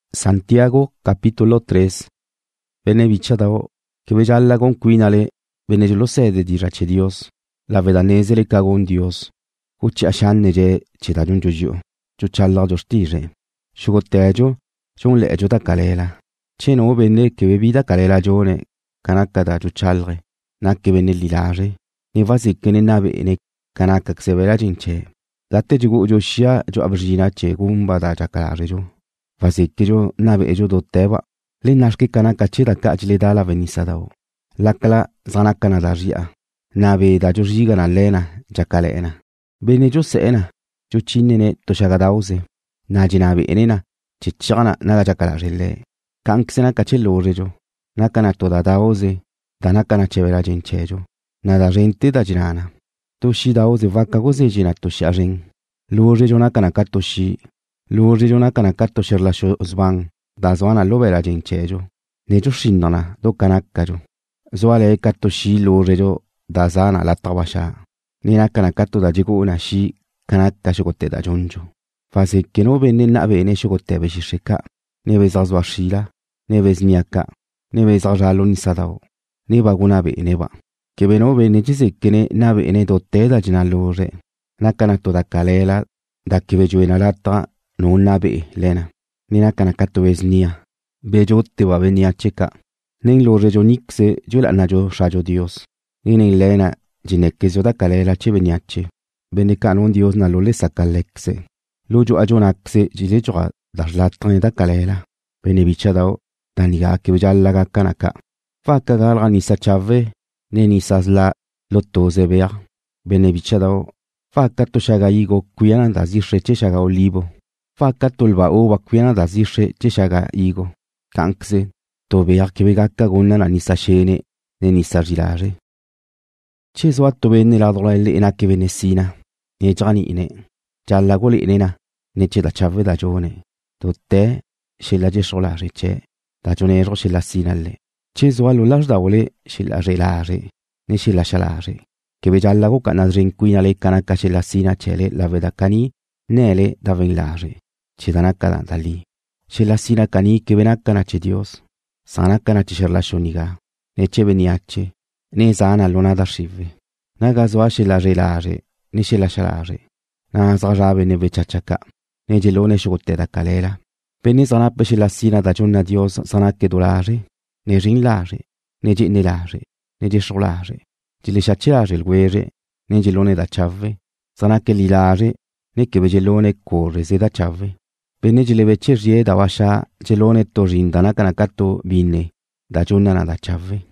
Santiago capitolo 3. Bene bichadao, che vejalla con quinale, bene lo sede di race Dios, la vedanese le cagon Dios, ucci asciannege ci da giungio, giuccialla giostire, sciugoteggio, c'è un leggio da calela, c'è no bene che bevida calela gione, canacca da giuccialre, nacche bene lilare, ne vasi che ne nave ne canacca che se vera gince, latte giù gioscia giù abrigina c'è gumba da giacalare giù. Vasikkijo nabe ejo dotteba le nashki kana kachida kajle dala venisadaw lakala zanakana daria nabe da jojiga na lena jakalena bene jo seena jo chinene to shagadawse najinabe enena chichana naga jakala rele kanksena kachelo rejo nakana to dadawse danakana chevera jinchejo nada rente da jinana to shidawse vakagoze jina to sharing lo rejo nakana katoshi Luri una canacatto sher la shozban, da zwana lovera jinchejo. Nejo shindona, do canaccajo. Zoale catto shi lurejo, da zana la tabasha. Nina canacatto da jigo una shi, canacca shogote da jonjo. Fase che no venne na bene shogote beshika. Neve zazwa shila, neve zmiaka, neve zajalo nisadao. Neva guna neva. Che beno bene jise che ne na bene dotte da jinalure. Nacanatto da calela, da che vejo in alata. No nabe lena nina kana kato nia bejo te va venia checa nen lo rejo nixe yo la najo shajo Dios nina lena jinekezo da kalela che veniache bene kanon Dios na lo le sakalexe lo jo ajonaxe jile jo da la da kalela bene bichadao daniga ke jalla ga kanaka fa kagal ni sa chave neni sasla lotto zebea bene bichadao fa kato shagaigo kuyana da zishe shaga olivo fa katolba o bakwiana da zishe cheshaga igo kankse to beak ke begaka gonna na nisashene ne nisajilare cheso atto benne la dola le ena ke venesina ne jani ine jalla gole inena ne che da chave da jone to te shela je solare che da jone ro shela sinalle cheso allo las da vole shela relare ne shela shalare ke be jalla go kana rinquina le kana ka shela sina chele la veda kani nele da venlare Chidanaka da lì. C'è la sina cani che venacana c'è Dios. Sanacana c'è la shoniga. Ne c'è veniace. Ne sana luna da shive. Naga zoasce la relare. Ne c'è la shalare. Na zarabe ne vechachaka. Ne gelone shogote da calela. Bene sanape c'è la sina da giorna Dios sanacche dolare. Ne rinlare. Ne genelare. Ne gesolare. Gile shacerare il guerre. Ne gelone da chave. Sanacche lilare. Ne che vegelone corre se da chave. Bene gile rie da washa gelone torindana kanakato bine da giorna da chave.